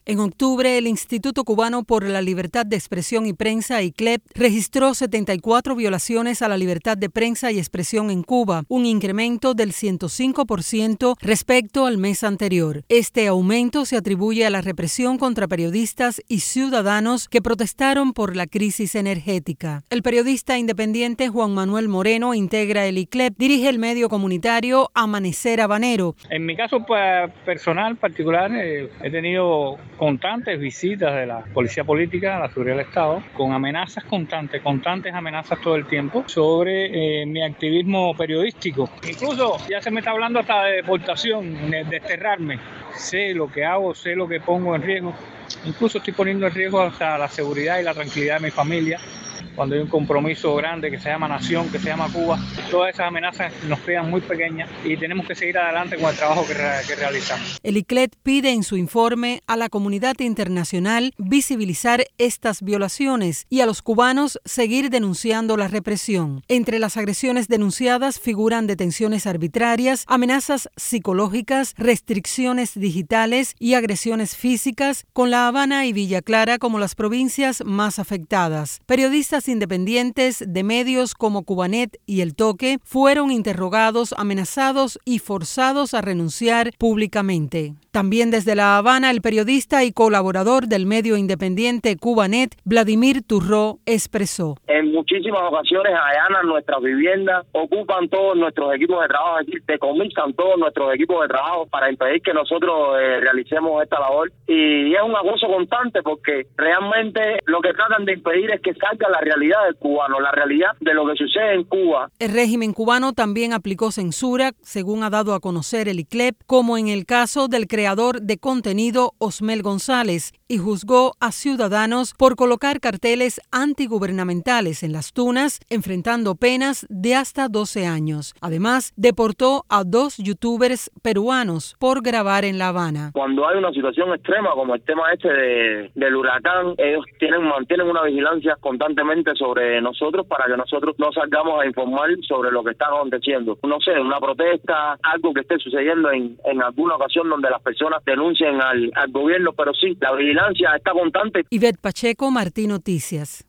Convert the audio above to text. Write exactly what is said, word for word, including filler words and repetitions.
En octubre, el Instituto Cubano por la Libertad de Expresión y Prensa, I C L E P, registró setenta y cuatro violaciones a la libertad de prensa y expresión en Cuba, un incremento del ciento cinco por ciento respecto al mes anterior. Este aumento se atribuye a la represión contra periodistas y ciudadanos que protestaron por la crisis energética. El periodista independiente Juan Manuel Moreno integra el I C L E P, dirige el medio comunitario Amanecer Habanero. En mi caso pues, personal, particular, eh, he tenido constantes visitas de la policía política, la seguridad del Estado, con amenazas constantes, constantes amenazas todo el tiempo sobre eh, mi activismo periodístico. Incluso ya se me está hablando hasta de deportación, de desterrarme. Sé lo que hago, sé lo que pongo en riesgo. Incluso estoy poniendo en riesgo hasta la seguridad y la tranquilidad de mi familia. Cuando hay un compromiso grande que se llama nación, que se llama Cuba, todas esas amenazas nos quedan muy pequeñas y tenemos que seguir adelante con el trabajo que, re que realizamos. El I C L E P pide en su informe a la comunidad internacional visibilizar estas violaciones y a los cubanos seguir denunciando la represión. Entre las agresiones denunciadas figuran detenciones arbitrarias, amenazas psicológicas, restricciones digitales y agresiones físicas, con La Habana y Villa Clara como las provincias más afectadas. Periodistas independientes de medios como Cubanet y El Toque fueron interrogados, amenazados y forzados a renunciar públicamente. También desde La Habana, el periodista y colaborador del medio independiente Cubanet, Vladimir Turró, expresó: en muchísimas ocasiones allanan nuestras viviendas, ocupan todos nuestros equipos de trabajo, es decir, decomisan todos nuestros equipos de trabajo para impedir que nosotros eh, realicemos esta labor. Y es un acoso constante porque realmente lo que tratan de impedir es que salga la realidad del cubano, la realidad de lo que sucede en Cuba. El régimen cubano también aplicó censura, según ha dado a conocer el I C L E P, como en el caso del creador de contenido Osmel González, y juzgó a ciudadanos por colocar carteles antigubernamentales en las tunas, enfrentando penas de hasta doce años. Además, deportó a dos youtubers peruanos por grabar en La Habana. Cuando hay una situación extrema como el tema este de, del huracán, ellos tienen, mantienen una vigilancia constantemente sobre nosotros para que nosotros no salgamos a informar sobre lo que está aconteciendo. No sé, una protesta, algo que esté sucediendo en, en alguna ocasión donde las personas denuncien al, al gobierno, pero sí, la vigilancia está constante. Ivette Pacheco, Martí Noticias.